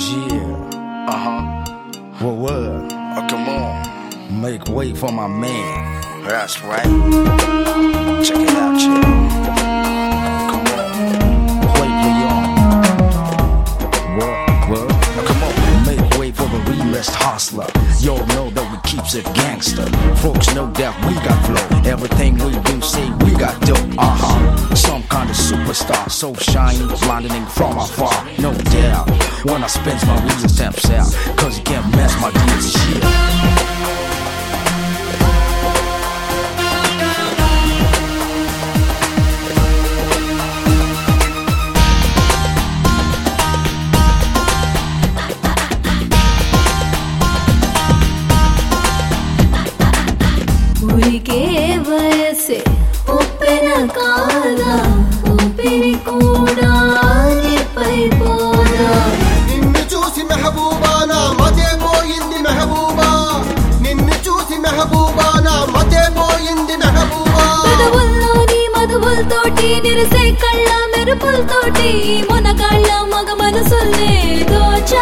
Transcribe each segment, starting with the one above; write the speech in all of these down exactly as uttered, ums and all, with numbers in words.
Yeah. Uh-huh. What what? Oh, come on. Make way for my man. That's right. Check it out, chill. Come on. Play play on. What what? Oh, come on. Make way for the realest hustler. Y'all know that we keeps it gangster. Folks know that we got flow. Everything we do say we got dope. Uh-huh. Some kind of superstar, so shiny, blinding from afar. No doubt. When I spins my wheels steps out, cause you can't mess my deals shit. ఊరికే వయసే ఉప్పెన కాదా ఊపిరి కూడా నిప్పైపోదా నిన్ను చూసి మెహబూబా నా మతే పోయింది మెహబూబా నిన్ను చూసి మెహబూబా నా మతే పోయింది మెహబూబా పెదవుల్లోని మధువులతోటి నిరసే కళ్ళ మెరుపులతోటి మొనగాళ్ళ మగ మనసుల్నే దోచా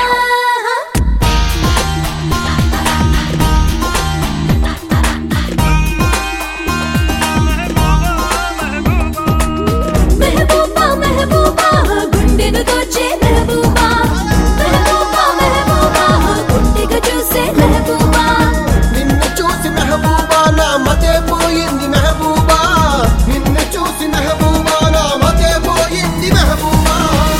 నిన్ను చూసి మెహబూబా నా మతే పోయింది మెహబూబా నిన్ను చూసి మెహబూబా నా మతే పోయింది మెహబూబా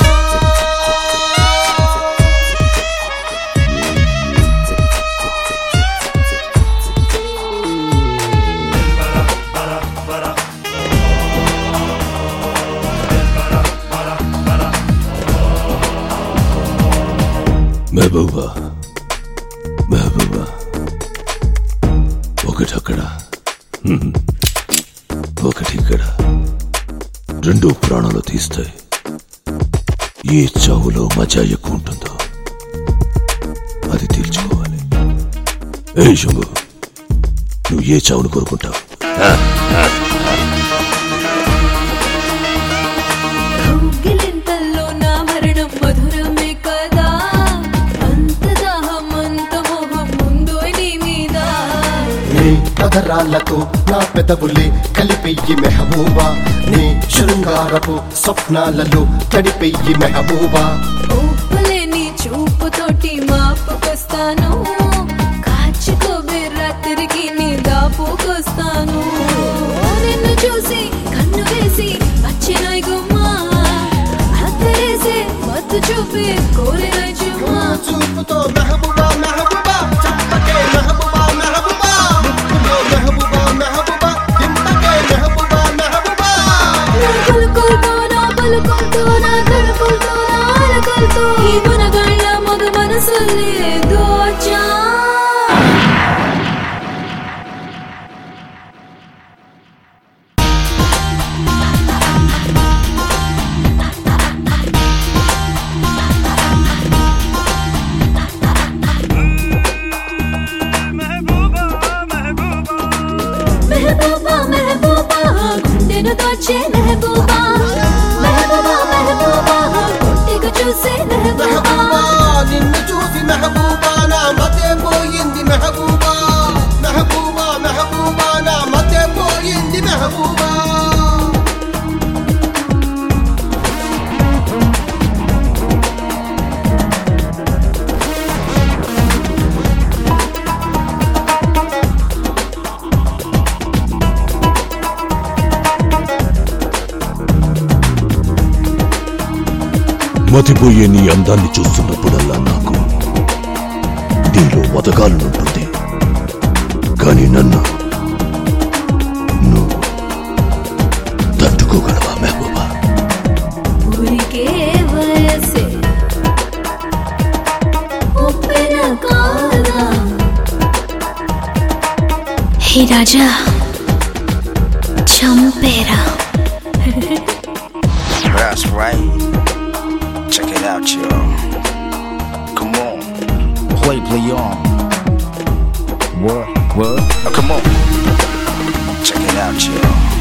మెహబూబా మెహబూబా ఒకటక్కడ ఒకటి ఇక్కడ రెండు ప్రాణాలు తీస్తాయి. ఏ చావులో మజా ఎక్కువ ఉంటుందో అది తేల్చుకోవాలి. ఏ శంభు, నువ్వు ఏ చావును కోరుకుంటావు? పదరాళ్లతో నా పెదవులే కలిపెయ్యి మెహబూబా నీ శృంగారపు స్వప్నాలలో తడిపెయ్యి మెహబూబా ఊపలేని చూపుతోటి మాపుకొస్తాను కాచుకోబే రాత్రికి నీ దాపుకొస్తాను నిన్ను చూసి కన్ను వేసి వచ్చిన గుమ్మా అత్తరేసే మత్తు చూపి కోరిన చుమ్మా చూపుతో మెహబూబా మెహబూబా చెప్పకే మెహబూబా మెహబూబా మెహబూబా మెహబూబా దింపకే మెహబూబా మెహబూబా పలుకులతో నా పలుకులతో నా కడుపులతో నా అలకలతో ఈ మునగాళ్ళ మగ మనసుల్ని దోచా మెహబూబా మెహబూబా గుండెను దోచే మెహబూబా మెహబూబా మెహబూబా కొట్టిగా చూసే మెహబూబా నిన్ను చూసి మెహబూబా నా మతే పోయింది మెహబూబా మెహబూబా మెహబూబా నా మతే పోయింది మెహబూబా మతిపోయే నీ అందాన్ని చూస్తున్నప్పుడల్లా నాకు దీనిలో బతకాలనుంటుంది. కానీ నన్ను నువ్వు తట్టుకోగలవా మెహబూబా? ఊరికే వయసే ఉప్పెన కాదా హే రాజా చంపేరా. That's right. Check it out, y'all. Come on. Play play on. What what? Oh, come on. Check it out, y'all.